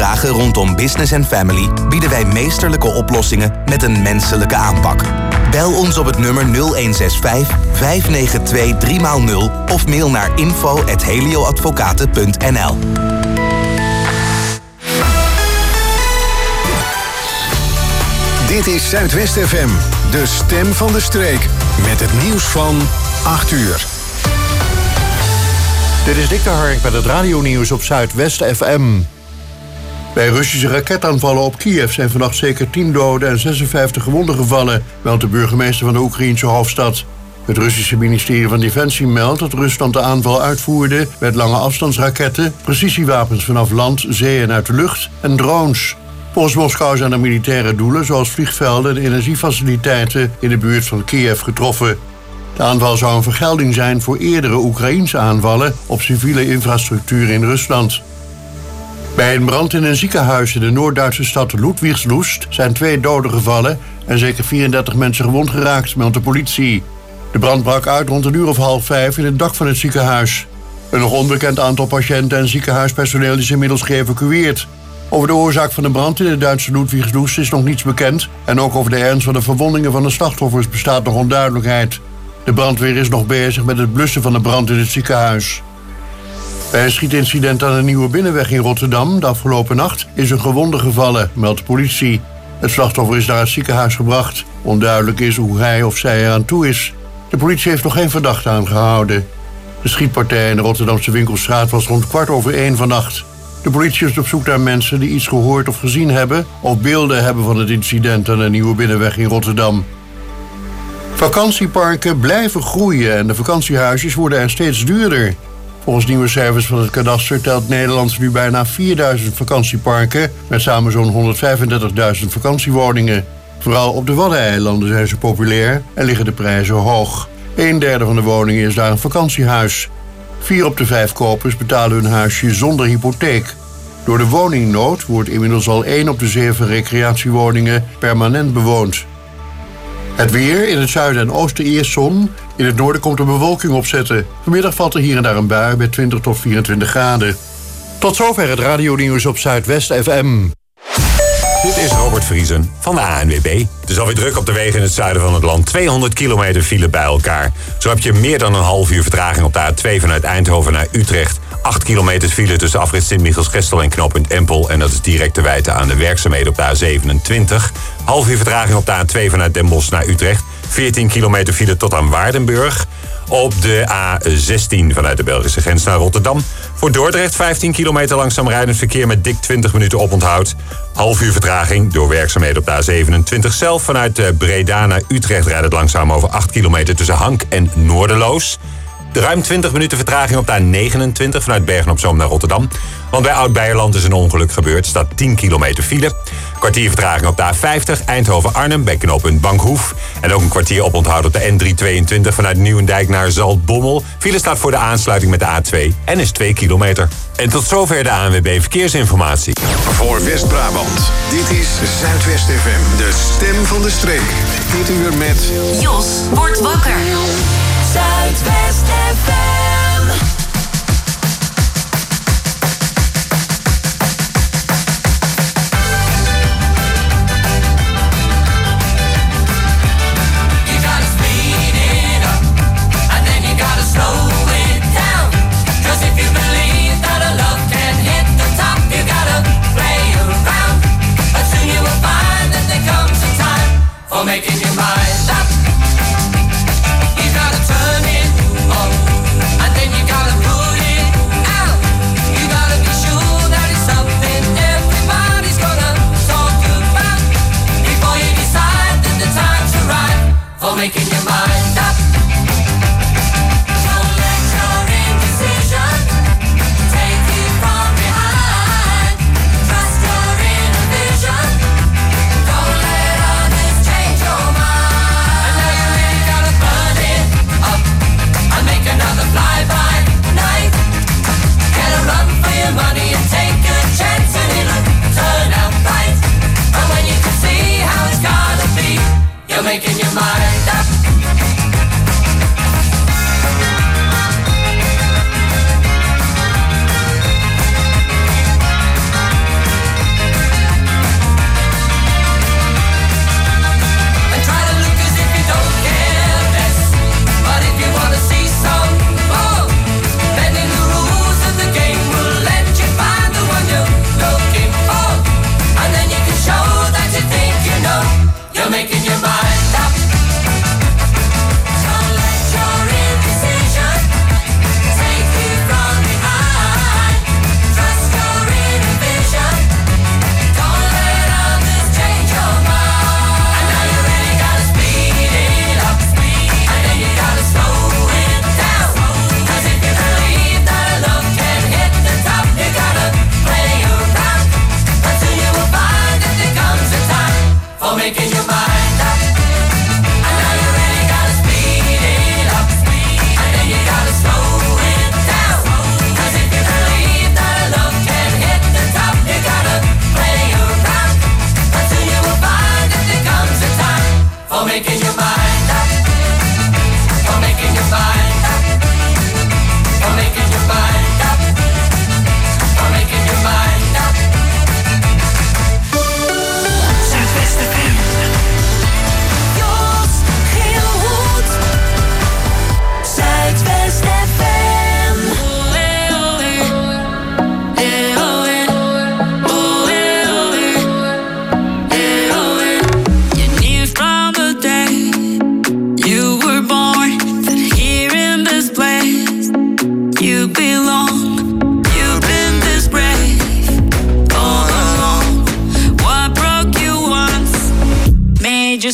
vragen rondom business en family bieden wij meesterlijke oplossingen met een menselijke aanpak. Bel ons op het nummer 0165 592 3x0 of mail naar info@helioadvocaten.nl. Dit is Zuidwest FM, de stem van de streek. Met het nieuws van 8 uur. Dit is Dick de Hark met het radionieuws op Zuidwest FM. Bij Russische raketaanvallen op Kiev zijn vannacht zeker 10 doden en 56 gewonden gevallen, meldt de burgemeester van de Oekraïense hoofdstad. Het Russische ministerie van Defensie meldt dat Rusland de aanval uitvoerde met lange afstandsraketten, precisiewapens vanaf land, zee en uit de lucht en drones. Volgens Moskou zijn er militaire doelen zoals vliegvelden en energiefaciliteiten in de buurt van Kiev getroffen. De aanval zou een vergelding zijn voor eerdere Oekraïense aanvallen op civiele infrastructuur in Rusland. Bij een brand in een ziekenhuis in de Noord-Duitse stad Ludwigslust zijn 2 doden gevallen en zeker 34 mensen gewond geraakt, meldt de politie. De brand brak uit rond 4:30 in het dak van het ziekenhuis. Een nog onbekend aantal patiënten en ziekenhuispersoneel is inmiddels geëvacueerd. Over de oorzaak van de brand in de Duitse Ludwigslust is nog niets bekend en ook over de ernst van de verwondingen van de slachtoffers bestaat nog onduidelijkheid. De brandweer is nog bezig met het blussen van de brand in het ziekenhuis. Bij een schietincident aan de Nieuwe Binnenweg in Rotterdam de afgelopen nacht is een gewonde gevallen, meldt de politie. Het slachtoffer is naar het ziekenhuis gebracht. Onduidelijk is hoe hij of zij eraan toe is. De politie heeft nog geen verdachte aangehouden. De schietpartij in de Rotterdamse Winkelstraat was rond 1:15 vannacht. De politie is op zoek naar mensen die iets gehoord of gezien hebben of beelden hebben van het incident aan de Nieuwe Binnenweg in Rotterdam. Vakantieparken blijven groeien en de vakantiehuisjes worden er steeds duurder. Volgens nieuwe cijfers van het kadaster telt Nederland nu bijna 4000 vakantieparken met samen zo'n 135.000 vakantiewoningen. Vooral op de Waddeneilanden zijn ze populair en liggen de prijzen hoog. 1/3 van de woningen is daar een vakantiehuis. 4 op de 5 kopers betalen hun huisje zonder hypotheek. Door de woningnood wordt inmiddels al 1 op de 7 recreatiewoningen permanent bewoond. Het weer, in het zuiden en oosten eerst zon. In het noorden komt er bewolking opzetten. Vanmiddag valt er hier en daar een bui bij 20 tot 24 graden. Tot zover het radionieuws op Zuidwest FM. Dit is Robert Vriesen van de ANWB. Het is alweer druk op de wegen in het zuiden van het land. 200 kilometer file bij elkaar. Zo heb je meer dan een half uur vertraging op de A2 vanuit Eindhoven naar Utrecht. 8 kilometer file tussen afrit Sint-Michiels-Gestel en knooppunt Empel. En dat is direct te wijten aan de werkzaamheden op de A27. Half uur vertraging op de A2 vanuit Den Bosch naar Utrecht. 14 kilometer file tot aan Waardenburg. Op de A16 vanuit de Belgische grens naar Rotterdam. Voor Dordrecht 15 kilometer langzaam rijdend verkeer met dik 20 minuten oponthoud. Half uur vertraging door werkzaamheden op de A27 zelf. Vanuit Breda naar Utrecht rijdt het langzaam over 8 kilometer tussen Hank en Noorderloos. Ruim 20 minuten vertraging op de A29 vanuit Bergen-op-Zoom naar Rotterdam. Want bij Oud-Beijerland is een ongeluk gebeurd. Staat 10 kilometer file. Kwartier vertraging op de A50 Eindhoven-Arnhem bij knooppunt Bankhoef. En ook een kwartier oponthoud op de N322 vanuit Nieuwendijk naar Zaltbommel. File staat voor de aansluiting met de A2 en is 2 kilometer. En tot zover de ANWB Verkeersinformatie. Voor West-Brabant, dit is Zuidwest FM, de stem van de streek. Dit uur met Jos wordt wakker. Zuidwest FM. You gotta speed it up, and then you gotta slow it down. 'Cause if you believe that a love can hit the top, you gotta play around. But soon you will find that there comes a time for making your mind up. You gotta turn it on.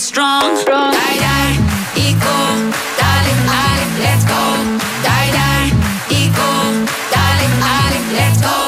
strong. Die, die, ego, darling, darling, let's go. Die, die, ego, darling, darling, let's go.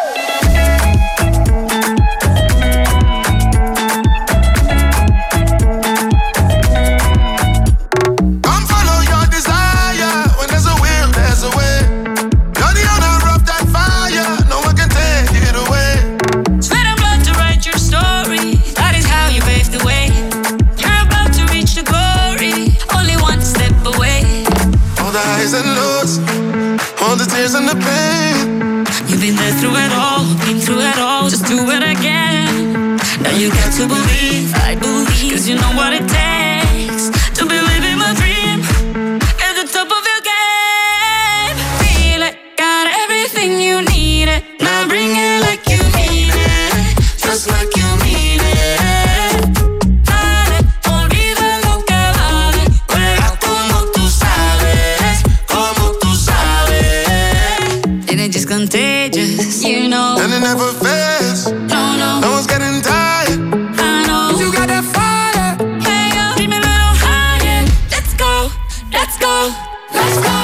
Come follow your desire. When there's a will, there's a way. You're the owner of that fire. No one can take it away. Sweat and blood to write your story. That is how you pave the way. You're about to reach the glory. Only one step away. All the highs and lows, all the tears and the pain. You've been there through it all, been through it all. Just do it again. Now you got to believe, I believe. Cause you know what it takes to believe in my dream. At the top of your game. Feel it, got everything you need it. Now bring it like you mean it. Just like you mean it. Dale, olvida lo que vale. Juega como tú sabes, como tú sabes. And it's just contagious, you know. And it never fails. No, no, No one's getting tired. I know. You got that fire. Hey, yo, dream a little higher. Let's go, let's go, let's go.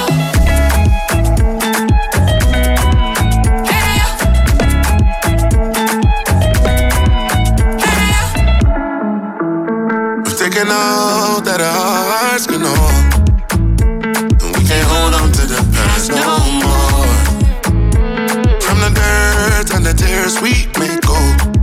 Hey, yo. Hey, yo. We've taken all that our hearts can hold. And we can't hold on to the past no more. From the dirt and the tears we may go.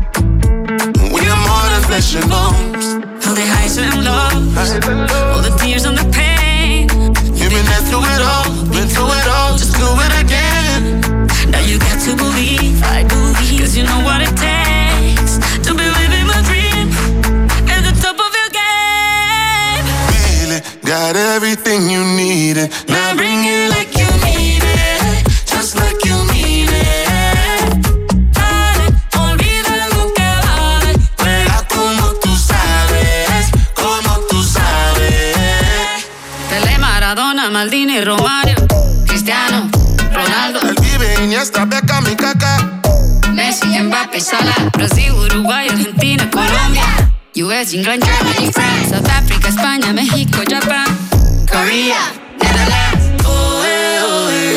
We are more than flesh and bones. All the highs and lows, all the tears and the pain. You've been there through it all, been through it all. Just do it again. Now you got to believe, I believe. Cause you know what it takes to believe in my dream. At the top of your game. Feel it, got everything you needed. Now bring it like you mean it. Just like you mean it. Dale, olvida lo que vale. Juega como tú sabes, como tú sabes. Pelé, Maradona, Maldini, Romario, Cristiano, Ronaldo, El vive Iniesta, Beckham y Kaká. Messi, Mbappé, Salah, Brasil, Uruguay, Argentina, Colombia, US, England, Germany, France, South Africa, España, México, Japan, Korea, Netherlands. Oh, eh, oh, eh.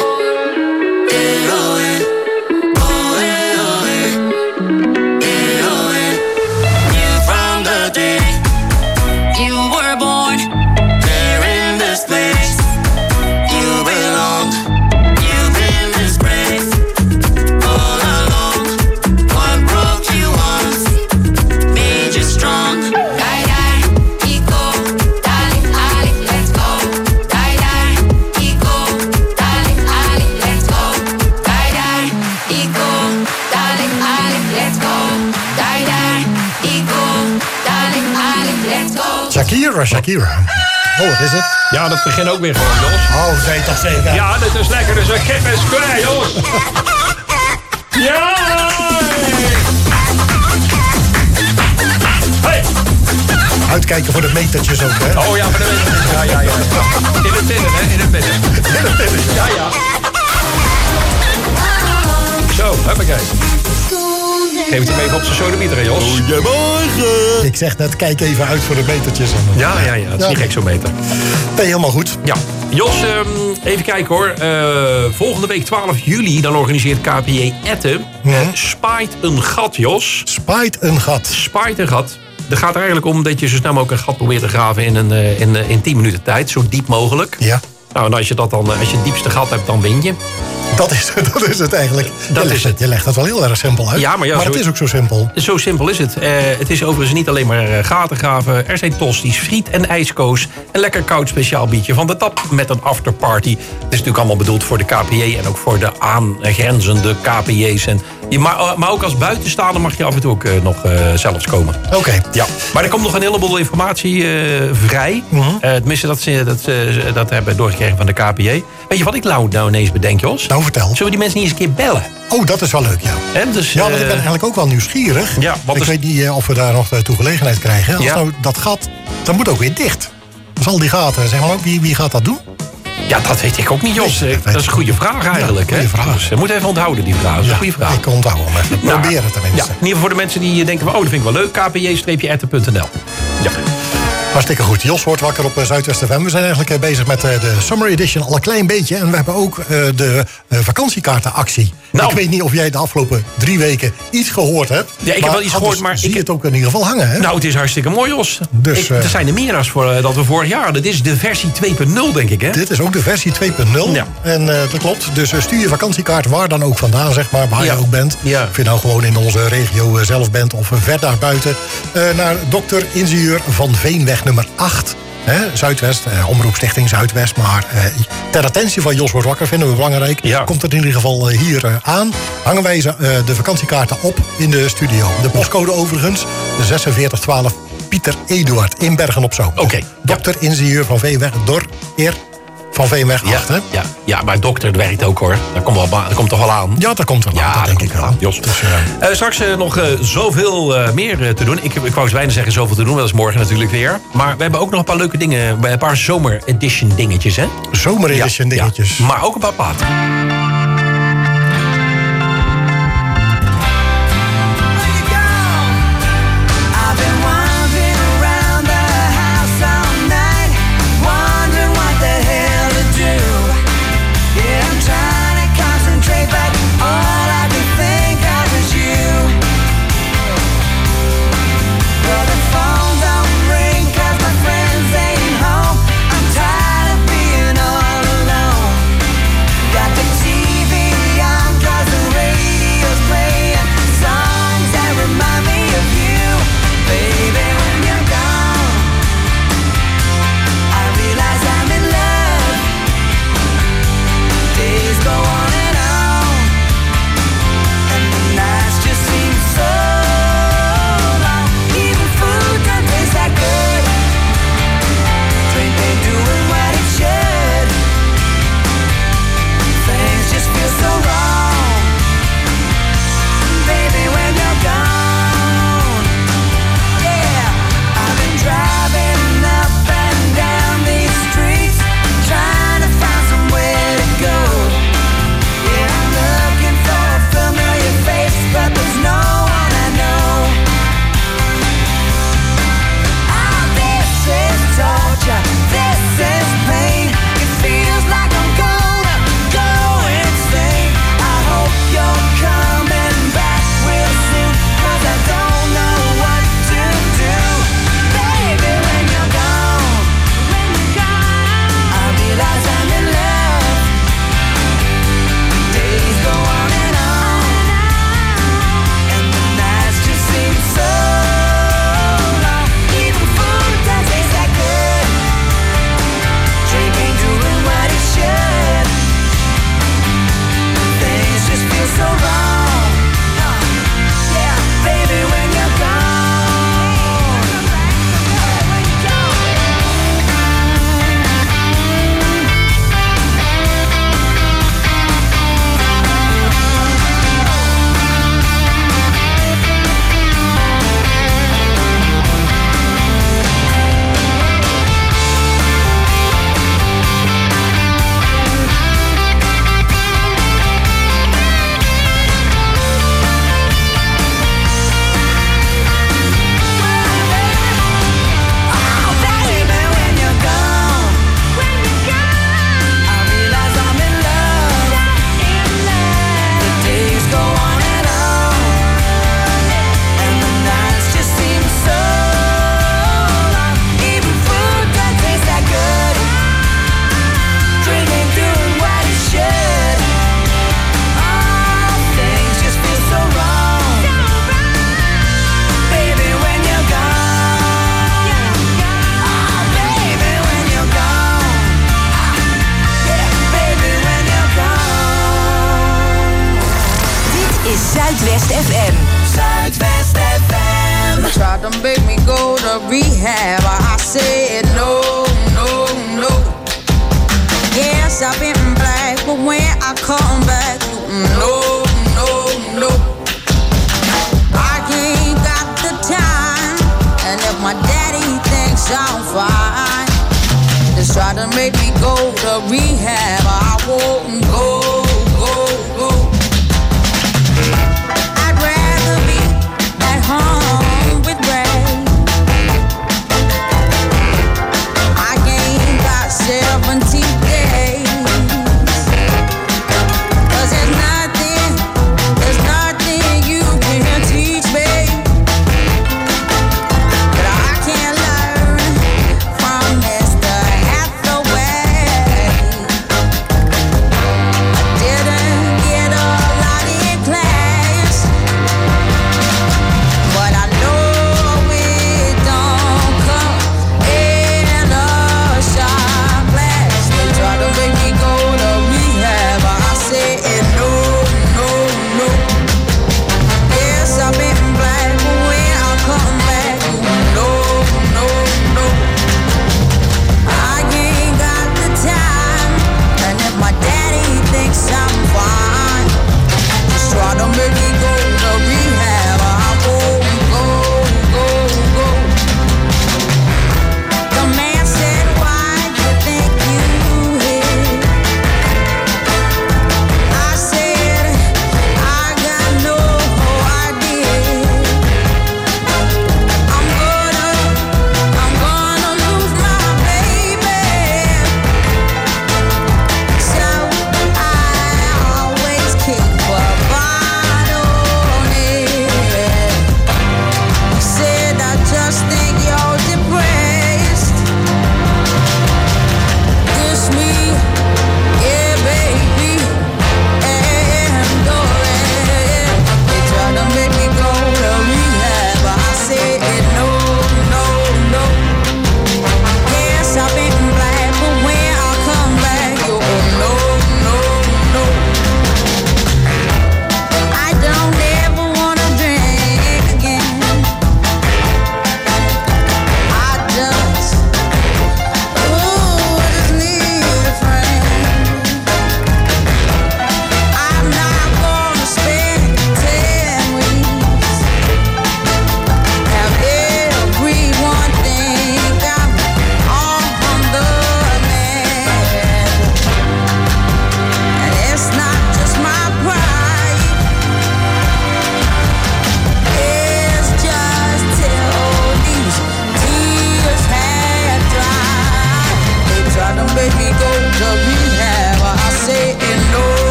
Eh, oh, eh. Oh, eh, oh, eh. Eh, oh, eh. Knew from the day You were born, there in this place. You belong, you've been disgraced all along. What broke you once made you strong. Die, die, ego, darling, darling, let's go. Die, die, ego, darling, darling, let's go. Die, die, ego, darling, darling, let's go. Die, die, ego, darling, darling, let's go. Shakira. Oh, wat is het? Ja, dat begint ook weer gewoon, Jos. Oh, weet toch zeker? Ja, dit is lekker. Dus een kip en square, jongens. Ja! Hey! Uitkijken voor de metertjes ook, hè? Oh ja, maar dat weet ik niet. Ja. In het midden, hè? In het midden. Ja. Zo, huppakee. Geef het hem even op zijn sodemieter, hè, Jos. Goedemorgen. Ik zeg net, kijk even uit voor de metertjes. Ja. Het is niet gek zo'n meter. Nee, helemaal goed. Ja. Jos, even kijken hoor. Volgende week 12 juli dan organiseert KPJ Etten Spaait een gat, Jos. Spaait een gat. Spaait een gat. Er gaat er eigenlijk om dat je zo snel mogelijk een gat probeert te graven in 10 minuten tijd. Zo diep mogelijk. Ja. Nou, en als je het diepste gat hebt, dan win je. Dat is het eigenlijk. Je legt dat wel heel erg simpel uit. Ja, maar het is ook zo simpel. Zo simpel is het. Het is overigens niet alleen maar gaten graven. Er zijn tosti's, friet en ijskoos. Een lekker koud speciaal bietje van de tap met een afterparty. Het is natuurlijk allemaal bedoeld voor de KPJ en ook voor de aangrenzende KPJ's. Maar ook als buitenstaander mag je af en toe ook nog zelfs komen. Oké. Ja. Maar er komt nog een heleboel informatie vrij. Tenminste, dat hebben we doorgekregen van de KPJ. Weet je wat ik nou ineens bedenk, Jos? Nou, vertel. Zullen we die mensen niet eens een keer bellen? Oh, dat is wel leuk, ja. Dus, ja, want ik ben eigenlijk ook wel nieuwsgierig. Ja, ik weet niet of we daar nog toe gelegenheid krijgen. Als nou dat gat, dat moet ook weer dicht. Dus al die gaten, zeg maar, wie gaat dat doen? Ja, dat weet ik ook niet, Jos. Dat is een goede vraag eigenlijk. Ja, goede vraag. Dus, moet even onthouden, die vraag. Dat is een goede vraag. Ik onthoud hem even. Probeer het tenminste. Ja, in ieder geval voor de mensen die denken van, oh, dat vind ik wel leuk. kpj-etten.nl. Ja. Hartstikke goed. Jos wordt wakker op Zuidwest FM. We zijn eigenlijk bezig met de Summer Edition al een klein beetje. En we hebben ook de vakantiekaartenactie. Nou. Ik weet niet of jij de afgelopen 3 weken iets gehoord hebt. Ja, ik heb wel iets gehoord, maar zie je het ook in ieder geval hangen, hè? Nou, het is hartstikke mooi, Jos. Dus, er zijn er meer dan dat we vorig jaar hadden. Dit is de versie 2.0, denk ik, hè? Dit is ook de versie 2.0. Ja. En dat klopt. Dus stuur je vakantiekaart waar dan ook vandaan, zeg maar. Waar je ook bent. Ja. Of je nou gewoon in onze regio zelf bent of ver daarbuiten. Naar dokter Ingenieur van Veenweg nummer 8. Zuidwest, Omroepstichting Zuidwest. Maar ter attentie van Jos wordt wakker, vinden we belangrijk. Ja. Komt het in ieder geval hier aan. Hangen wij de vakantiekaarten op in de studio. De postcode overigens, 4612 Pieter Eduard in Bergen op Zoom. Oké. Dokter Ingenieur van Veenweg, van Veenweg 8, hè? Ja, maar dokter werkt ook, hoor. Dat komt toch wel aan? Ja, dat komt wel aan, dat denk ik wel. Jos. Dus, straks nog zoveel meer te doen. Ik wou eens bijna zeggen zoveel te doen. Dat is morgen natuurlijk weer. Maar we hebben ook nog een paar leuke dingen. Een paar zomer-edition dingetjes, hè? Zomer-edition dingetjes. Ja, maar ook een paar platen. Zuidwest FM. Zuidwest FM. Tried to make me go to rehab. I said no, no, no. Yes, I've been black, but when I come back, no, no, no. I ain't got the time, and if my daddy thinks I'm fine, just try to make me go to rehab. I won't go, go, go. I'd rather be at home with Ray.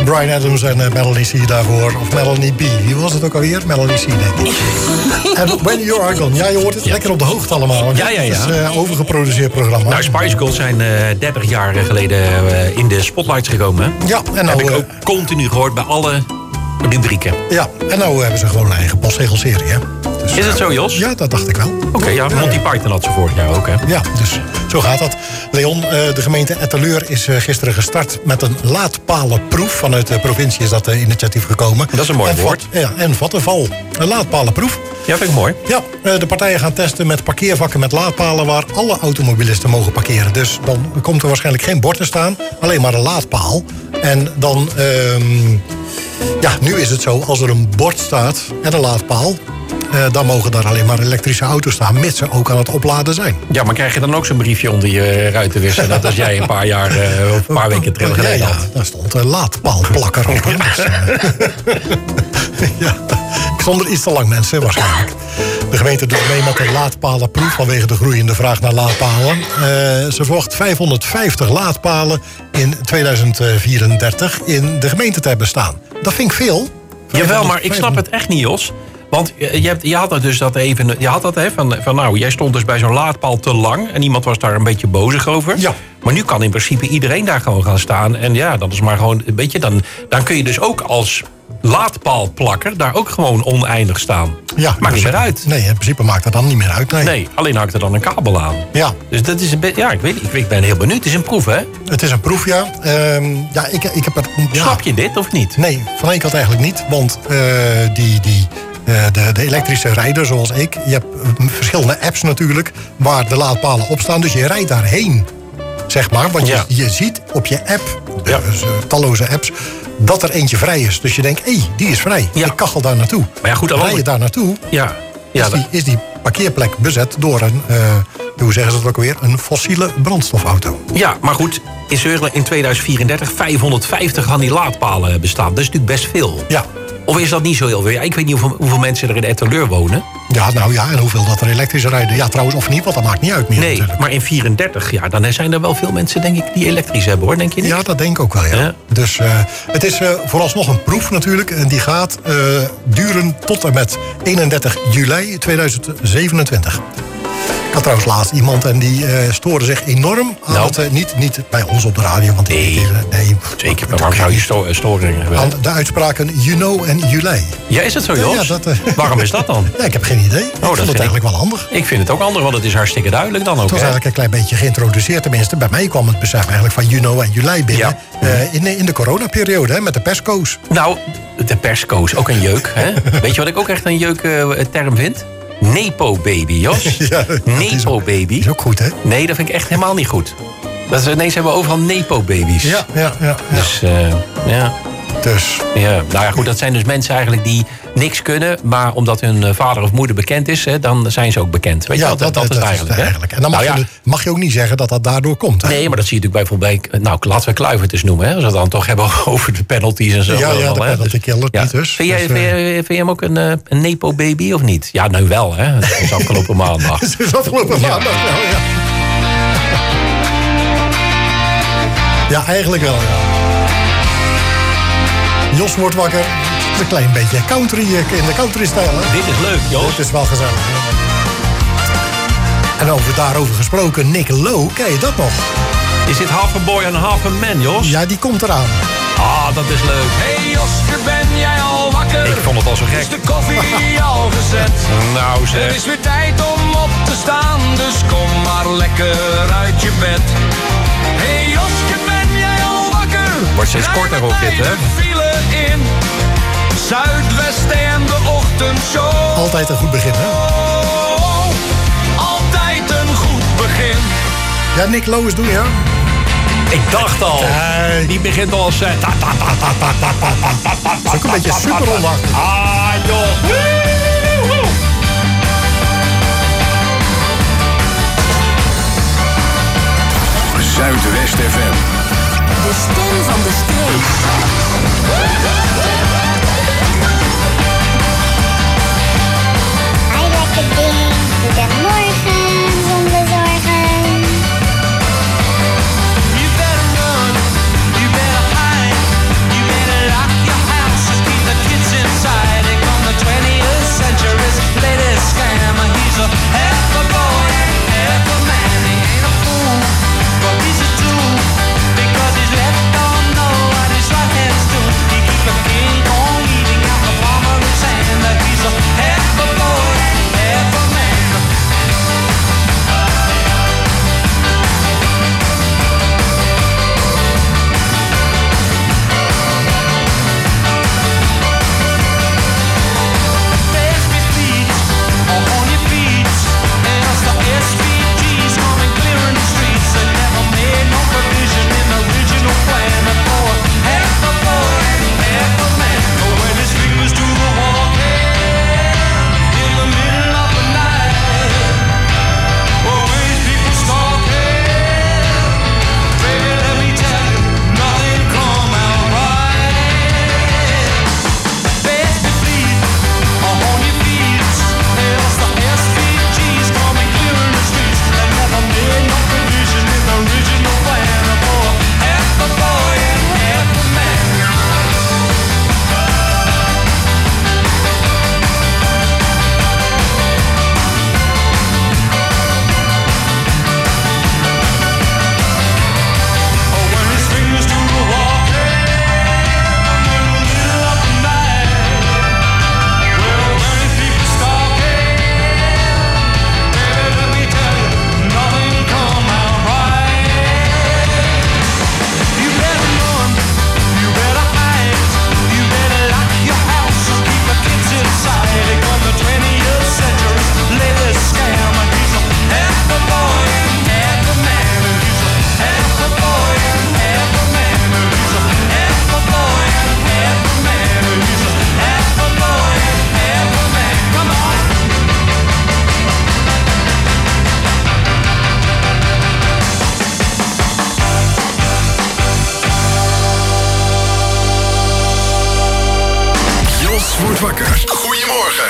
Bryan Adams en Melanie C daarvoor. Of Melanie B. Wie was het ook alweer? Melanie C, denk ik. En When You Are Gone. Ja, je hoort het lekker op de hoogte allemaal. Ja. Het is een overgeproduceerd programma. Nou, Spice Girls zijn 30 jaar geleden in de spotlights gekomen. Hè? Ja, en nou... Heb ik ook continu gehoord bij alle rubrieken. Ja, en nou hebben ze gewoon een eigen postzegelserie, hè. Dus, is het zo, Jos? Ja, dat dacht ik wel. Oké, ja. Monty Python had ze vorig jaar ook, hè? Ja, dus zo gaat dat. Leon, de gemeente Etteleur is gisteren gestart met een laadpalenproef. Vanuit de provincie is dat initiatief gekomen. Dat is een mooi woord. En Vattenval. Een laadpalenproef. Ja, vind ik mooi. Ja, de partijen gaan testen met parkeervakken met laadpalen waar alle automobilisten mogen parkeren. Dus dan komt er waarschijnlijk geen bord te staan, alleen maar een laadpaal. En dan, nu is het zo, als er een bord staat en een laadpaal, dan mogen daar alleen maar elektrische auto's staan, mits ze ook aan het opladen zijn. Ja, maar krijg je dan ook zo'n briefje onder je ruitenwisser, dat als jij een paar jaar of een paar weken terug geleden had? Ja, daar stond een laadpaalplakker op. Dus, ja, ik stond er iets te lang, mensen, waarschijnlijk. De gemeente doet mee met de laadpalenproef vanwege de groeiende vraag naar laadpalen. Ze verwacht 550 laadpalen in 2034 in de gemeente te hebben staan. Dat vind ik veel. Jawel, maar ik snap het echt niet, Jos. Want je had dat dus van nou, jij stond dus bij zo'n laadpaal te lang en iemand was daar een beetje bozig over. Ja. Maar nu kan in principe iedereen daar gewoon gaan staan. En ja, dat is maar gewoon een beetje, dan kun je dus ook als laadpaalplakker daar ook gewoon oneindig staan. Ja, maakt niet meer uit. Nee, in principe maakt dat dan niet meer uit. Nee, alleen hangt er dan een kabel aan. Ja. Dus dat is een beetje, ja, ik ben heel benieuwd. Het is een proef, hè? Het is een proef, ja. Ik heb er... Ja. Snap je dit of niet? Nee, van één kant eigenlijk niet. Want de elektrische rijder, zoals ik, je hebt verschillende apps natuurlijk waar de laadpalen op staan. Dus je rijdt daarheen, zeg maar. Want je ziet op je app, talloze apps, dat er eentje vrij is. Dus je denkt, die is vrij. Ja. Ik kachel daar naartoe. Maar ja, goed, rij je daar naartoe, is die parkeerplek bezet door een, hoe zeggen ze dat ook weer, een fossiele brandstofauto. Ja, maar goed, in 2034 550 van die laadpalen bestaan. Dat is natuurlijk best veel. Ja. Of is dat niet zo heel veel? Ja, ik weet niet hoeveel mensen er in Etteleur wonen. Ja, en hoeveel dat er elektrische rijden. Ja, trouwens, of niet, want dat maakt niet uit meer. Nee, natuurlijk. Maar in 34, dan zijn er wel veel mensen, denk ik, die elektrisch hebben, hoor. Denk je niet? Ja, dat denk ik ook wel, ja. Dus het is vooralsnog een proef natuurlijk. En die gaat duren tot en met 31 juli 2027. Ik had trouwens laatst iemand en die stoorde zich enorm aan het, niet bij ons op de radio. Want nee, zeker. Maar waarom zou je storingen hebben? Aan de uitspraken you know en Julij. Ja, is het zo, Jos? Ja, waarom is dat dan? Ja, ik heb geen idee. Ik vond het eigenlijk wel handig. Ik vind het ook handig, want het is hartstikke duidelijk dan ook. Het was eigenlijk een klein beetje geïntroduceerd. Tenminste, bij mij kwam het besef eigenlijk van you know en Julij binnen. Ja. In de coronaperiode, hè, met de persco's. Nou, de persco's, ook een jeuk. Hè? Weet je wat ik ook echt een jeuk term vind? Nepo-baby, Jos. Ja, Nepo-baby. Is ook goed, hè? Nee, dat vind ik echt helemaal niet goed. Ineens hebben we overal Nepo-baby's. Ja. Dus, ja. Nou ja, goed, dat zijn dus mensen eigenlijk die niks kunnen, maar omdat hun vader of moeder bekend is, dan zijn ze ook bekend. Weet je wat? Dat is eigenlijk. En dan mag je ook niet zeggen dat dat daardoor komt. Hè? Nee, maar dat zie je natuurlijk bijvoorbeeld bij, laten we Kluivert eens noemen, hè, als we het dan toch hebben over de penalties en zo. Ja, de penalty killer, niet dus. Vind je hem ook een Nepo-baby of niet? Ja, nu wel, hè. Dat is afgelopen maandag. Dat is afgelopen maandag wel, ja. Ja, eigenlijk wel, ja. Jos wordt wakker. Het is een klein beetje country in de country-stijl. Dit is leuk, Jos. Dit is wel gezellig. En daarover gesproken, Nick Lowe, ken je dat nog? Is dit half a boy en half a man, Jos? Ja, die komt eraan. Ah, dat is leuk. Hey Joske, ben jij al wakker? Ik vond het al zo gek. Is de koffie al gezet? Nou zeg. Het is weer tijd om op te staan, dus kom maar lekker uit je bed. Hey Joske, ben jij al wakker? Wordt steeds korter ook dit, hè? In Zuidwesten en de ochtendshow. Altijd een goed begin, hè? Altijd een goed begin. Ja, Nick Lowe is doen, ja? Ik dacht al. Die begint al als... Dat is ook een beetje superrondag. Ah, joh. Zuidwest FM. De stem van de streek. Goedemorgen, zonder zorgen. You better run, you better hide, you better wakker. Goedemorgen.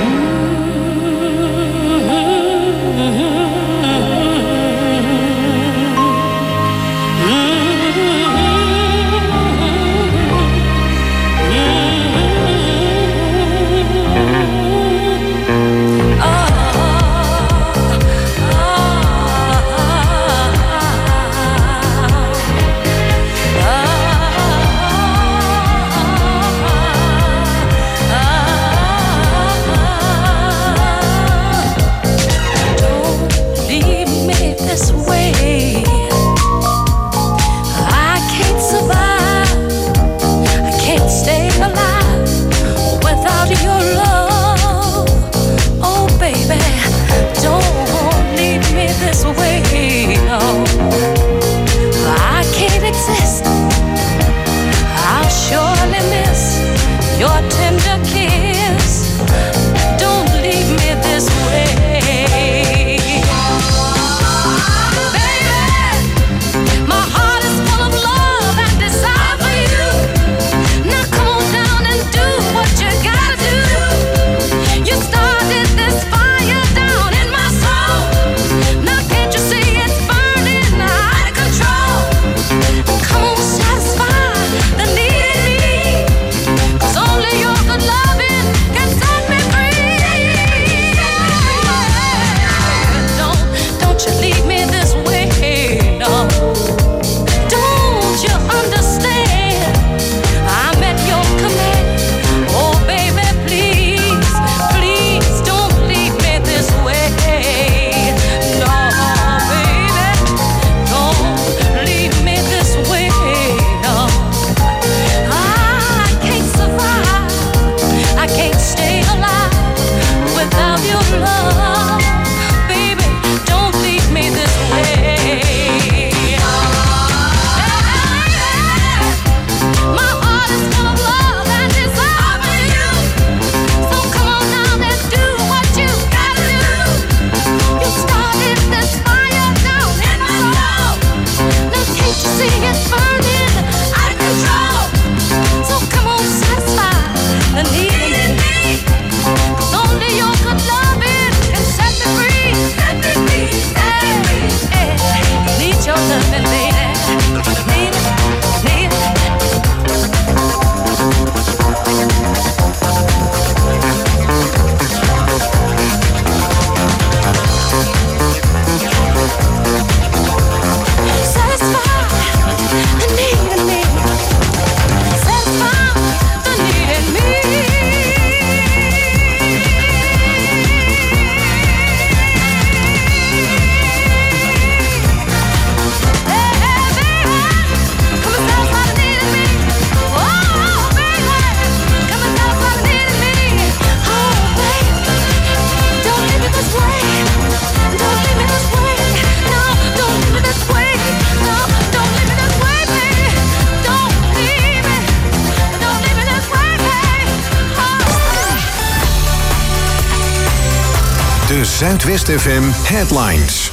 Zuidwest FM Headlines.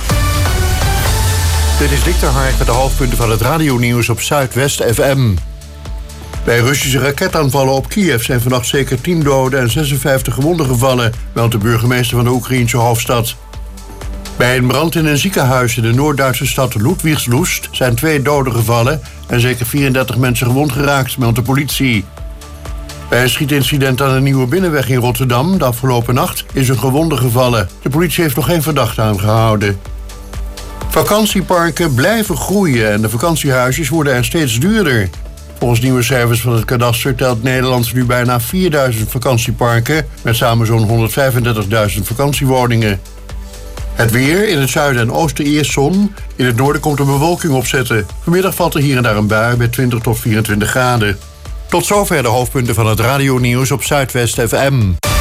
Dit is Dick ter Hark met de hoofdpunten van het radionieuws op Zuidwest FM. Bij Russische raketaanvallen op Kiev zijn vannacht zeker 10 doden en 56 gewonden gevallen, meldt de burgemeester van de Oekraïense hoofdstad. Bij een brand in een ziekenhuis in de Noord-Duitse stad Ludwigslust zijn 2 doden gevallen en zeker 34 mensen gewond geraakt, meldt de politie. Bij een schietincident aan de Nieuwe Binnenweg in Rotterdam de afgelopen nacht is een gewonde gevallen. De politie heeft nog geen verdachte aangehouden. Vakantieparken blijven groeien en de vakantiehuisjes worden er steeds duurder. Volgens nieuwe cijfers van het kadaster telt Nederland nu bijna 4000 vakantieparken met samen zo'n 135.000 vakantiewoningen. Het weer, in het zuiden en oosten eerst zon. In het noorden komt er bewolking opzetten. Vanmiddag valt er hier en daar een bui bij 20 tot 24 graden. Tot zover de hoofdpunten van het radionieuws op Zuidwest FM.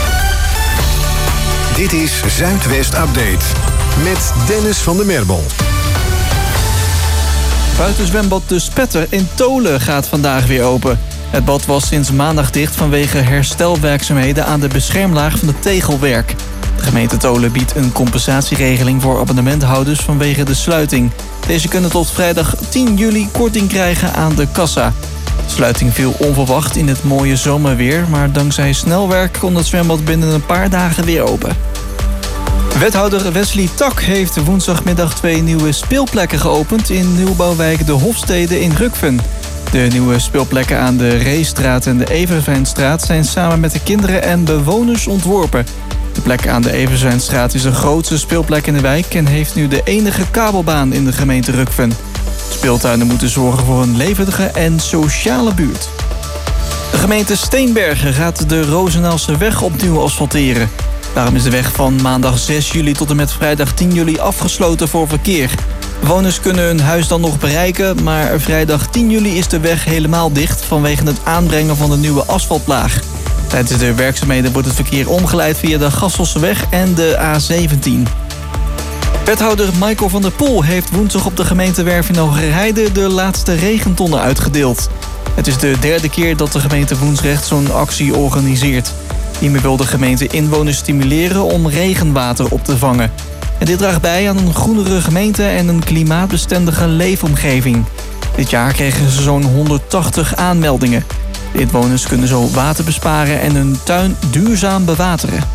Dit is Zuidwest Update met Dennis van der Merbel. Buitenzwembad De Spetter in Tolen gaat vandaag weer open. Het bad was sinds maandag dicht vanwege herstelwerkzaamheden aan de beschermlaag van het tegelwerk. De gemeente Tolen biedt een compensatieregeling voor abonnementhouders vanwege de sluiting. Deze kunnen tot vrijdag 10 juli korting krijgen aan de kassa. De sluiting viel onverwacht in het mooie zomerweer, maar dankzij snel werk kon het zwembad binnen een paar dagen weer open. Wethouder Wesley Tak heeft woensdagmiddag 2 nieuwe speelplekken geopend in nieuwbouwwijk De Hofstede in Rukven. De nieuwe speelplekken aan de Reestraat en de Everzwijnstraat zijn samen met de kinderen en bewoners ontworpen. De plek aan de Everzwijnstraat is de grootste speelplek in de wijk en heeft nu de enige kabelbaan in de gemeente Rukven. Speeltuinen moeten zorgen voor een levendige en sociale buurt. De gemeente Steenbergen gaat de Rozenaalse weg opnieuw asfalteren. Daarom is de weg van maandag 6 juli tot en met vrijdag 10 juli afgesloten voor verkeer. Bewoners kunnen hun huis dan nog bereiken, maar vrijdag 10 juli is de weg helemaal dicht vanwege het aanbrengen van de nieuwe asfaltlaag. Tijdens de werkzaamheden wordt het verkeer omgeleid via de Gasselseweg en de A17. Wethouder Michael van der Poel heeft woensdag op de gemeentewerf in Hogerheide de laatste regentonnen uitgedeeld. Het is de 3e keer dat de gemeente Woensrecht zo'n actie organiseert. Hiermee wil de gemeente inwoners stimuleren om regenwater op te vangen. En dit draagt bij aan een groenere gemeente en een klimaatbestendige leefomgeving. Dit jaar kregen ze zo'n 180 aanmeldingen. De inwoners kunnen zo water besparen en hun tuin duurzaam bewateren.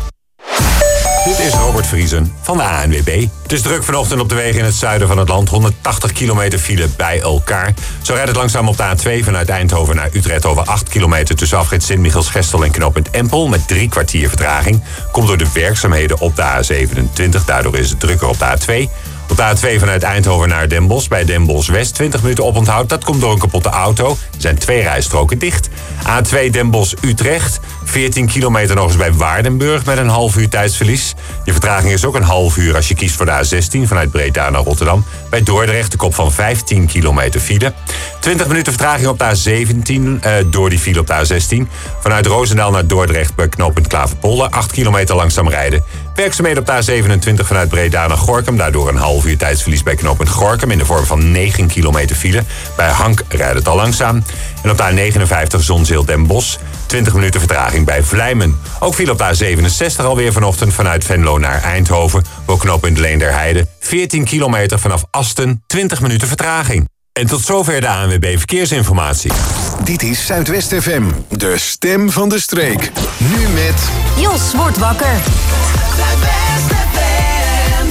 Dit is Robert Vriesen van de ANWB. Het is druk vanochtend op de wegen in het zuiden van het land. 180 kilometer file bij elkaar. Zo rijdt het langzaam op de A2 vanuit Eindhoven naar Utrecht over 8 kilometer... tussen afrit Sint-Michiels-Gestel en knooppunt Empel met 3 kwartier vertraging. Komt door de werkzaamheden op de A27. Daardoor is het drukker op de A2. Op de A2 vanuit Eindhoven naar Den Bosch bij Den Bosch West 20 minuten oponthoud. Dat komt door een kapotte auto. Er zijn 2 rijstroken dicht. A2 Den Bosch Utrecht. 14 kilometer nog eens bij Waardenburg met een half uur tijdsverlies. Je vertraging is ook een half uur als je kiest voor de A16 vanuit Breda naar Rotterdam. Bij Dordrecht de kop van 15 kilometer file. 20 minuten vertraging op de A17 door die file op de A16. Vanuit Roosendaal naar Dordrecht bij knooppunt Klaverpolder. 8 kilometer langzaam rijden. Werkzaamheden op de A27 vanuit Breda naar Gorinchem. Daardoor een half uur tijdsverlies bij knooppunt Gorinchem in de vorm van 9 kilometer file. Bij Hank rijdt het al langzaam. En op de A59 Zonzeel Den Bosch. 20 minuten vertraging bij Vlijmen. Ook viel op de A67 alweer vanochtend vanuit Venlo naar Eindhoven. Voor knooppunt Leenderheide. 14 kilometer vanaf Asten. 20 minuten vertraging. En tot zover de ANWB Verkeersinformatie. Dit is Zuidwest FM, de stem van de streek. Nu met... Jos wordt wakker. Zuidwest FM.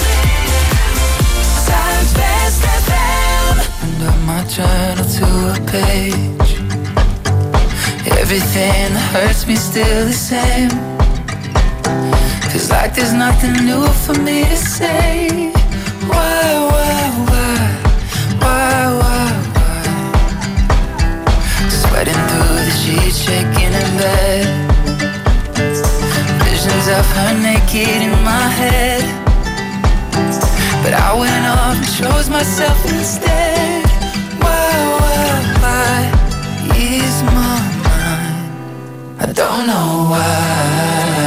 Zuidwest FM. And on my journal to a page. Everything that hurts me still the same. Feels like there's nothing new for me to say. Why? Sweating through the sheets, shaking in bed. Visions of her naked in my head. But I went off and chose myself instead. Why is my mind? I don't know why.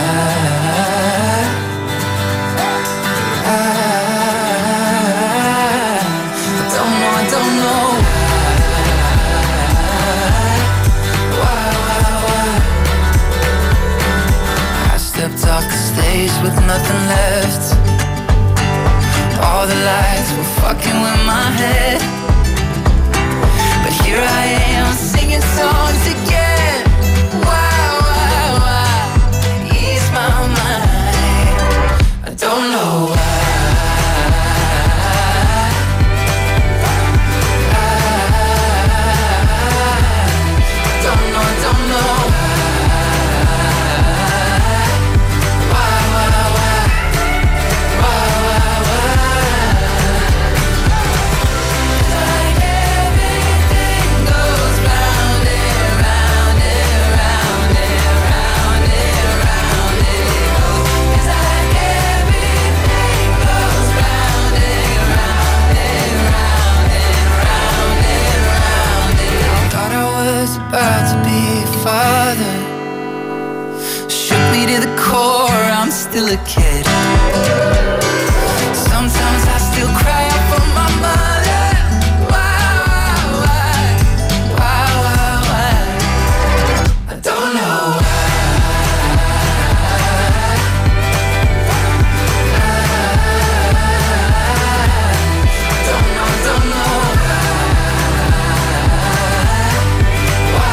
Off the stage with nothing left. All the lights were fucking with my head. But here I am singing songs again. Why ease my mind? I don't know why. I don't know. About to be a father. Shook me to the core, I'm still a kid. Sometimes I still cry out for my mother. Why? I don't know why. I don't know.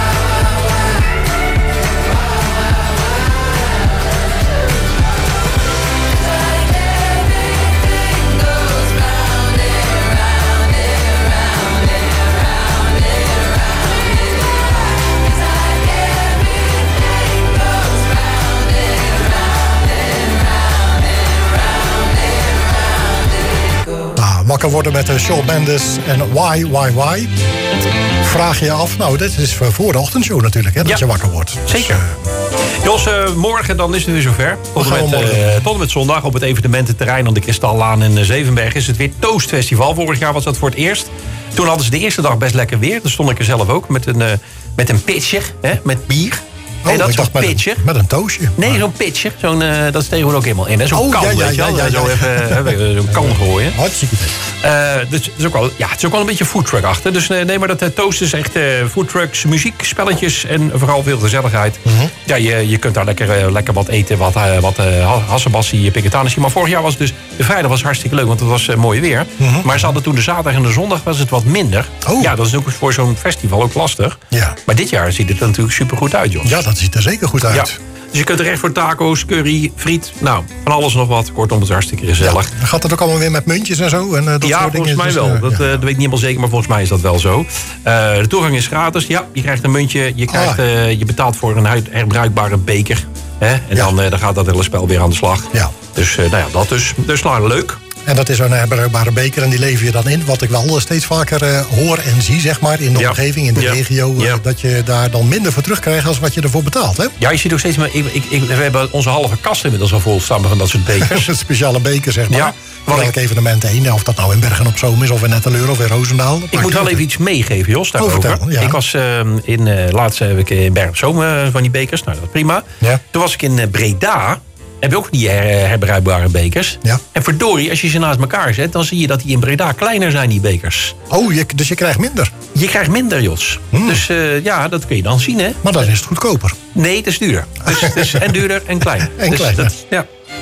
wakker worden met Shawn Mendes en Why. Vraag je af, nou, dit is voor de ochtendshow natuurlijk, hè, dat je wakker wordt. Zeker. Jos, morgen dan is het weer zover. Tot en met zondag op het evenemententerrein aan de Kristallaan in Zevenberg is het weer Toast Festival. Vorig jaar was dat voor het eerst. Toen hadden ze de eerste dag best lekker weer. Daar stond ik er zelf ook met een pitcher, hè, met bier. Oh, dat soort pitcher. Met een toastje. Nee, zo'n pitcher. Dat is tegenwoordig ook helemaal in. Zo'n kan, weet je wel. Zo even zo'n kan gooien. Hartstikke dus het is ook wel een beetje foodtruck achter. Dus nee, maar dat toast is echt foodtrucks, muziek, spelletjes en vooral veel gezelligheid. Mm-hmm. Ja, je kunt daar lekker wat eten, wat hassenbassie, piketanissie. Maar vorig jaar was dus, de vrijdag was hartstikke leuk, want het was mooi weer. Mm-hmm. Maar ze hadden toen de zaterdag en de zondag was het wat minder. Oh. Ja, dat is ook voor zo'n festival ook lastig. Ja. Maar dit jaar ziet het er natuurlijk supergoed uit, Jos. Ja, dat ziet er zeker goed uit. Ja. Dus je kunt terecht voor taco's, curry, friet. Nou, van alles nog wat. Kortom, het is hartstikke gezellig. Ja, gaat het ook allemaal weer met muntjes en zo? En, dat soort volgens dingen? Mij wel. Dat weet ik niet helemaal zeker, maar volgens mij is dat wel zo. De toegang is gratis. Ja, je krijgt een muntje. Je betaalt voor een herbruikbare beker. Hè? En dan gaat dat hele spel weer aan de slag. Ja. Dus dat dus. Dus leuk. En dat is zo'n herbruikbare beker en die lever je dan in. Wat ik wel steeds vaker hoor en zie, zeg maar, in de omgeving, in de regio. Dat je daar dan minder voor terugkrijgt als wat je ervoor betaalt, hè? Ja, je ziet ook steeds maar. We hebben onze halve kast inmiddels al vol staan van dat soort bekers. Een speciale beker, zeg maar. Ja. Voor elk evenement heen. Of dat nou in Bergen op Zoom is of in Netteleur of in Roosendaal. Ik moet wel even iets meegeven, Jos, daarover. Ik was laatst in Bergen op Zoom van die bekers. Nou, dat is prima. Ja. Toen was ik in Breda. Heb je ook die herbruikbare bekers. Ja. En verdorie, als je ze naast elkaar zet, dan zie je dat die in Breda kleiner zijn, die bekers. Oh, dus je krijgt minder? Je krijgt minder, Jos. Dus dat kun je dan zien, hè. Maar dan is het goedkoper. Nee, het is duurder. Dus en duurder en kleiner. En kleiner. Ja.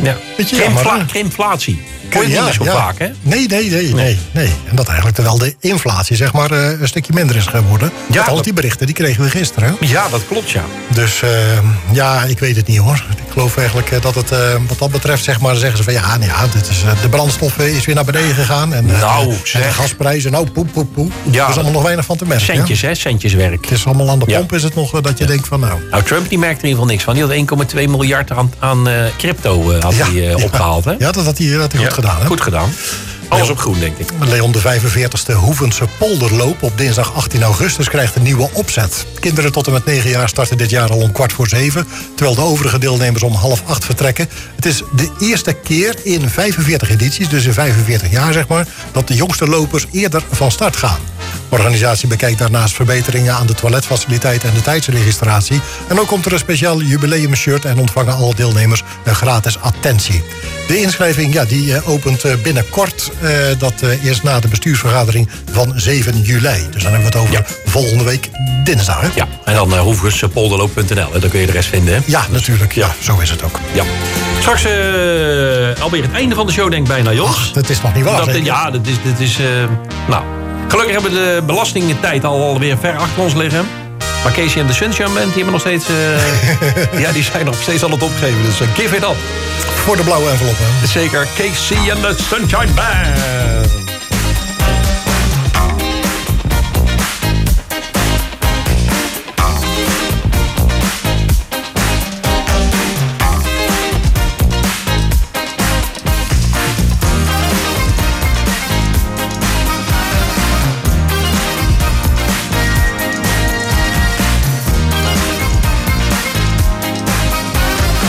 Krimflatie. Hoor je niet zo vaak, hè? Nee. En dat eigenlijk terwijl de inflatie, zeg maar, een stukje minder is geworden. Ja, met al die berichten, die kregen we gisteren. Hè? Ja, dat klopt, ja. Dus ik weet het niet, hoor. Ik geloof eigenlijk dat het, wat dat betreft, zeg maar, zeggen ze van dit is, de brandstof is weer naar beneden gegaan. En de gasprijzen, poe. Ja, er is allemaal nog weinig van te merken. Centjes, hè? Centjeswerk. Het is allemaal aan de pomp, is het nog dat je denkt van nou. Trump die merkt er in ieder geval niks van. Die had 1,2 miljard aan crypto opgehaald, hè? Ja, dat had hij goed gedaan. Hè? Goed gedaan. Alles op groen, denk ik. Leon de 45e Hoevense polderloop op dinsdag 18 augustus krijgt een nieuwe opzet. Kinderen tot en met 9 jaar starten dit jaar al om 7:15... terwijl de overige deelnemers om 7:30 vertrekken. Het is de eerste keer in 45 edities, dus in 45 jaar zeg maar, dat de jongste lopers eerder van start gaan. De organisatie bekijkt daarnaast verbeteringen aan de toiletfaciliteit en de tijdsregistratie. En ook komt er een speciaal jubileumshirt en ontvangen alle deelnemers een gratis attentie. De inschrijving die opent binnenkort. Dat eerst na de bestuursvergadering van 7 juli. Dus dan hebben we het over volgende week dinsdag. Hè? Ja, en dan hoevenspolderloop.nl. Daar kun je de rest vinden. Hè? Ja, natuurlijk. Ja, zo is het ook. Ja. Straks alweer het einde van de show, denk ik bijna, Jos. Ach, dat is nog niet waar. Dat is gelukkig hebben we de belastingtijd alweer ver achter ons liggen. Maar Casey en de Sunshine Band, die hebben nog steeds... die zijn nog steeds aan het opgeven. Dus give it up. Voor de blauwe envelop, hè? Zeker. Casey en de Sunshine Band.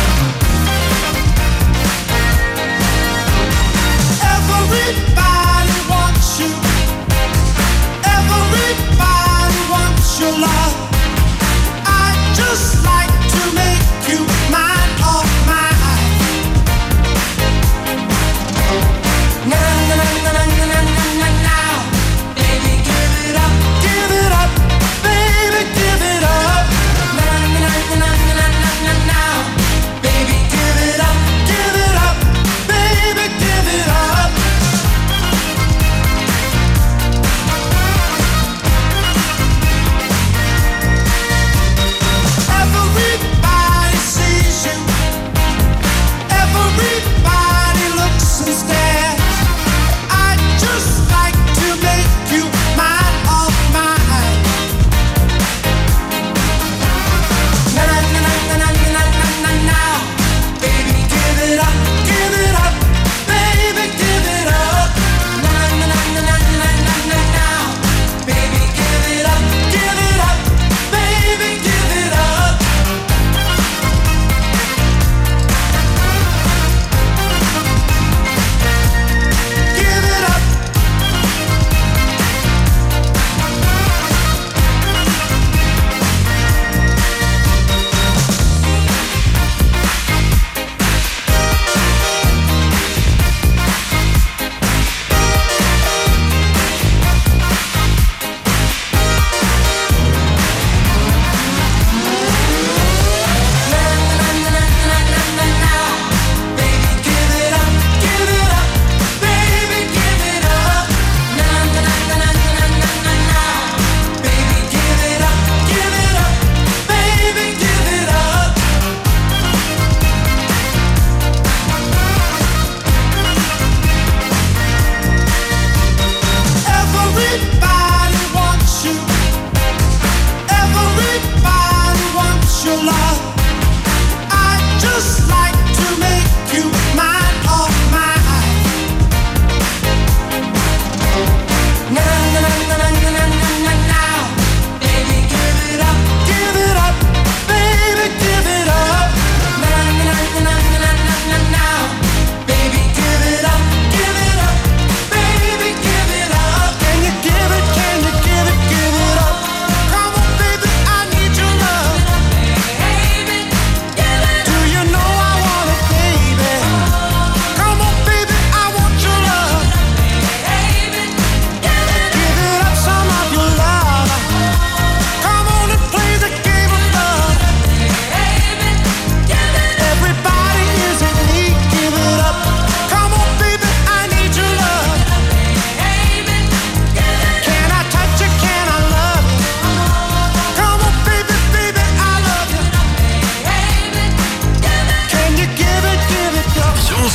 Everybody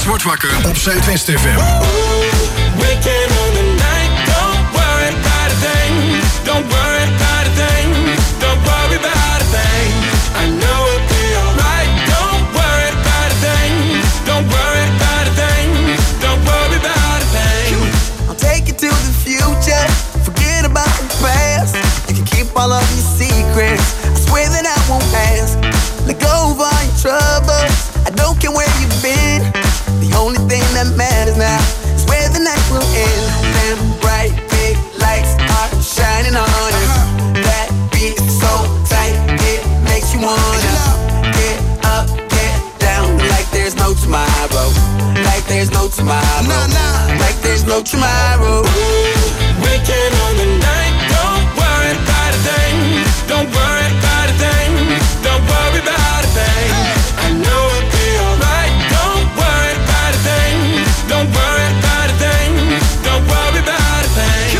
Max wordt wakker op Zuidwest FM. Weekend on the night, don't worry about a thing. Don't worry about a thing. Don't worry about a thing. I know it'll be alright. Don't worry about a thing. Don't worry about a thing. Don't worry about a thing. I'll take you to the future. Forget about the past. You can keep all of your secrets. I swear that I won't ask. Let go of all your troubles. I don't care where you've been. The only thing that matters now is where the night will end. Them bright big lights are shining on us. That beat is so tight, it makes you wanna get up, get down, like there's no tomorrow. Like there's no tomorrow. Like there's no tomorrow. Weekend on the night, don't worry about a thing. Don't worry about a thing. Don't worry about a thing. I know it'll be alright. Don't worry about a thing. Don't worry about a thing. Don't worry about a thing.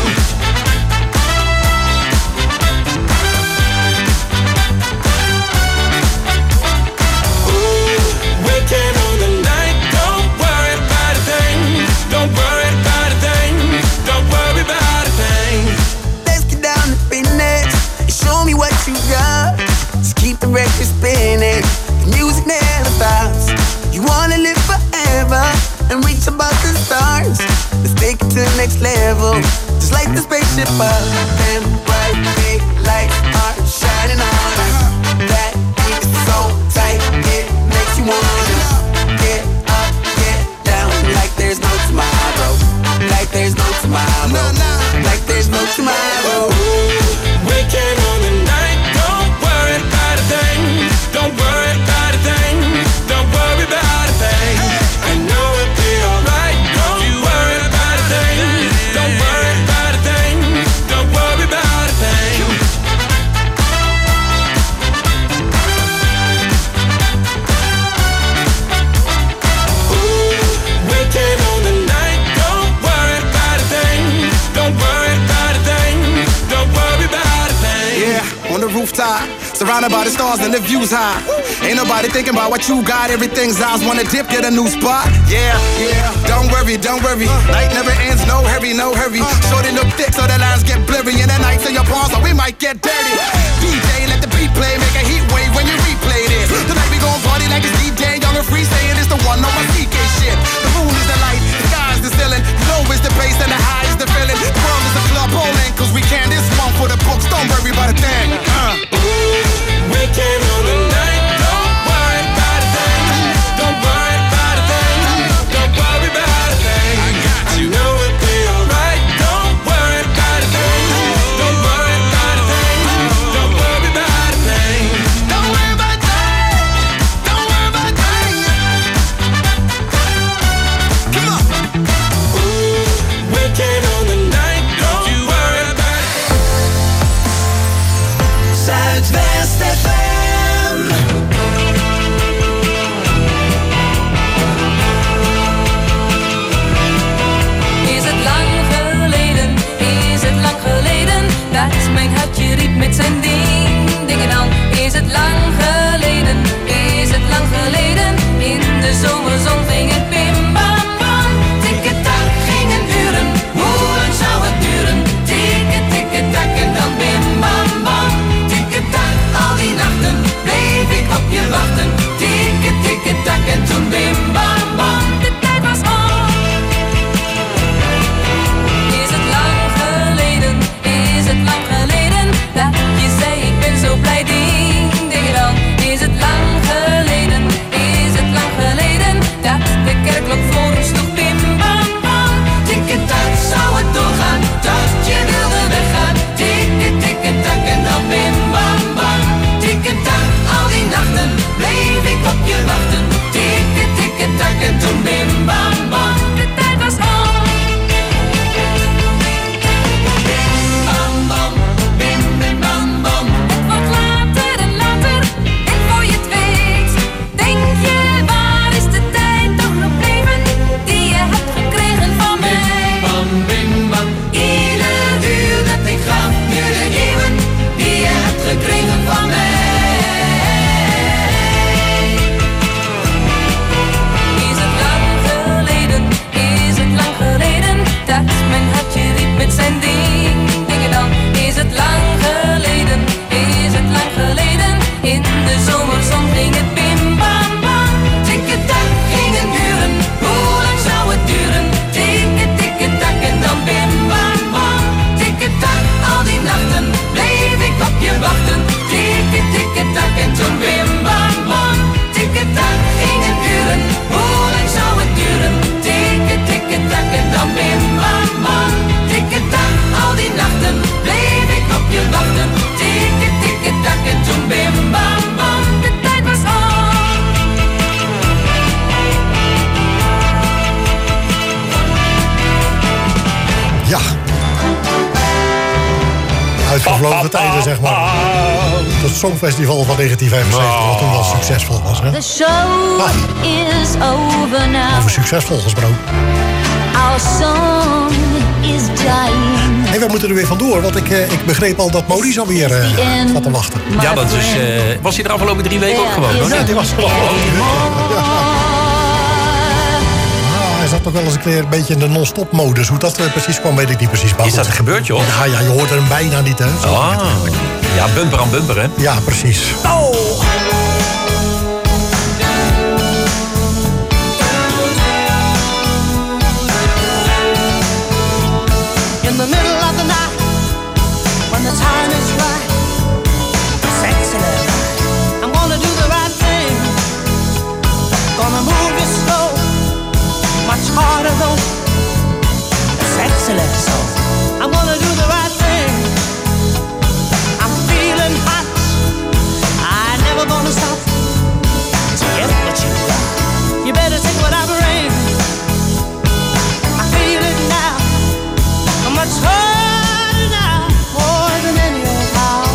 Weekend on the night, don't worry about a thing. Don't worry about a thing. Don't worry about a thing. Let's get down to business and show me what you got. Just keep the record spinning. The music never stops. You wanna live forever and reach above the stars. Let's take it to the next level. Just like the spaceship up. Them bright big lights are shining on us. That beat is so tight, it makes you wanna get up, get down, like there's no tomorrow. Like there's no tomorrow. Like there's no tomorrow. Weekend on the night, don't worry about a thing. Don't worry about a thing. Don't worry about a thing. I know it'll be alright. Don't worry about a thing. Don't worry about a thing. Don't worry about a thing. Weekend on the night, don't worry about a thing. Don't worry about a thing. Don't worry about a thing. Yeah, on the rooftop, surrounded by the stars and the views high. Ain't nobody thinking about what you got. Everything's eyes wanna dip, get a new spot. Yeah, yeah. Don't worry, don't worry. Night never ends, no hurry, no hurry. Shorty look thick, so the lines get blurry. And the nights in your palms, so we might get dirty. DJ, let the beat play, make a heat wave when you replay this. Tonight we gon' party like it's DJ, young and free, saying it's the one on my CK shit. The moon is the light, the sky is the ceiling. Low is the bass and the high is the feeling. The world is a club bowling, cause we can. This one for the books, don't worry about a thing. Weekend on the night, don't worry about a thing. Don't worry about a thing. Don't worry about a thing. I know it'll be alright. Don't worry about a thing. Don't worry about a thing. Don't worry about a thing. Don't worry about a thing. Don't worry about a thing. Come on. Weekend on the night, don't you worry about it. Zuidwest FM. Is het lang geleden, is het lang geleden, dat mijn hartje riep met zijn ding, ding en dan. Is het lang geleden, is het lang geleden, in de zomerzon ging het bim bam bam. Tikketak gingen uren, hoe lang zou het duren? Tikketak en dan bim bam bam. Tikketak, al die nachten bleef ik op je wachten. Tikketak en toen bim bam bam. De tijd was om. Is het lang geleden, is het lang geleden, dat je zei ik ben zo blij, ding, ding dan. je wachten. Tikke, tikke, tak en toen bim, bam, bam. Tikke, tak ging het duren. Hoe lang zou het duren? Tikke, tikke, tak en dan bim, bam, bam. Tikke, tak, al die nachten bleef ik op je wachten. Tikke, tikke, tak en toen bim, bam, bam. De tijd was om. Ja. Uitgevlogen tijden, zeg maar. Het Songfestival van 1975, wat toen wel succesvol was. Hè? The show is over now. Over succesvol gesproken. Our song is dying. Hey, we moeten er weer vandoor, want ik begreep al dat Maurice alweer zat te wachten. Ja, dat is, was hij er afgelopen 3 weken ook gewoon? Hoor? Ja, die was er al. Hij zat toch wel eens een keer een beetje in de non-stop modus. Hoe dat precies kwam, weet ik niet precies. Is dat gebeurd, joh? Ja, je hoort er hem bijna niet, hè? Ja, bumper aan bumper, hè? Ja, precies. Oh! In the middle of the night, when the time is right, sexy night, I'm gonna do the right thing. Gonna move it slow, much harder though. Sexy so I'm gonna do the right thing. I'm feeling hot, I never gonna stop to get what you got. You better take what I bring. I feel it now. Much harder now, more than any old how.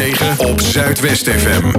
9 op Zuidwest FM.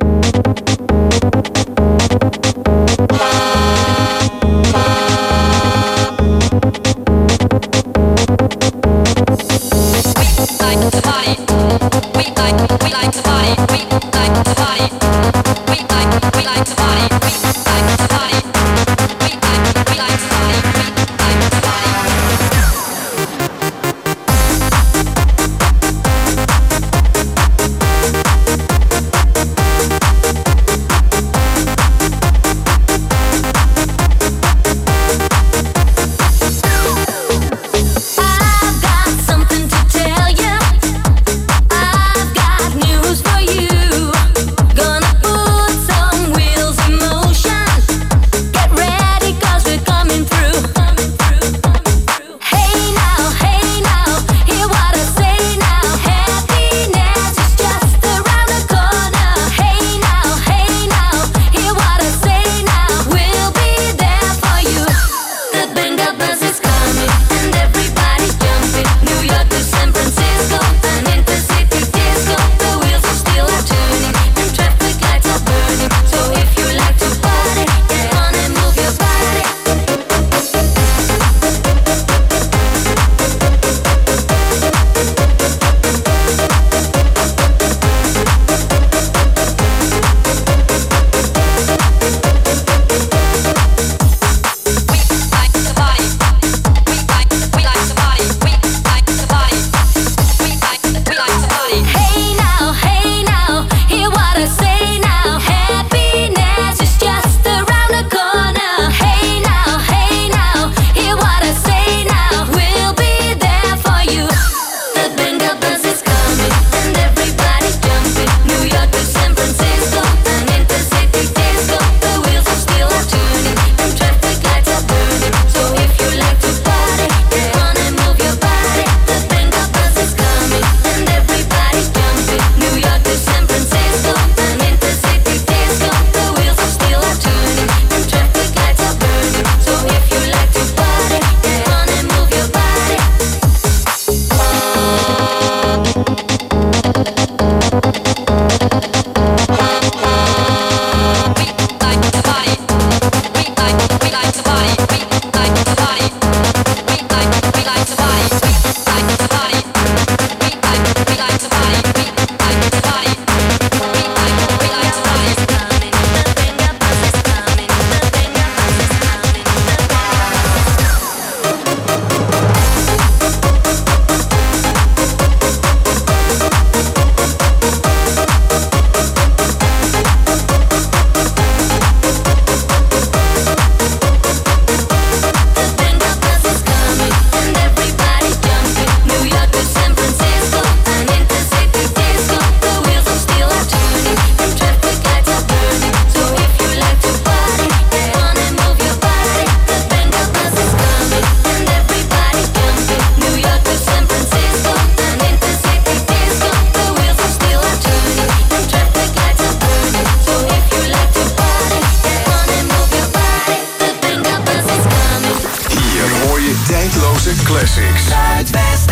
Classics. Zuidwest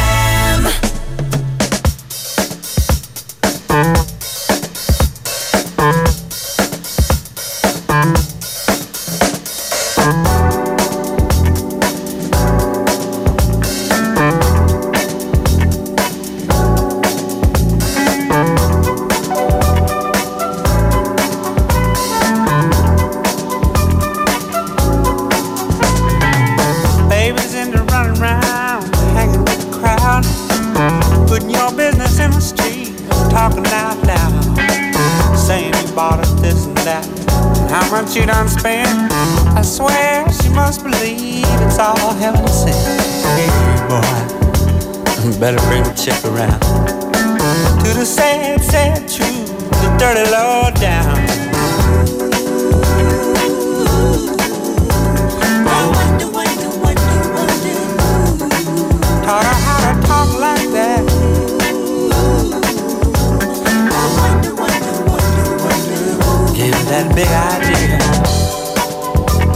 FM. You done spent, I swear she must believe it's all heaven sent. Hey boy, better bring the check around to the sad, sad truth, the dirty low down.